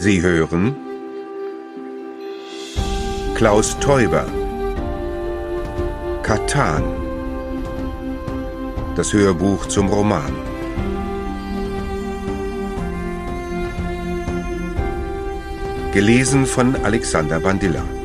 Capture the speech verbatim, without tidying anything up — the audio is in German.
Sie hören Klaus Teuber, Catan, das Hörbuch zum Roman. Gelesen von Alexander Bandilla.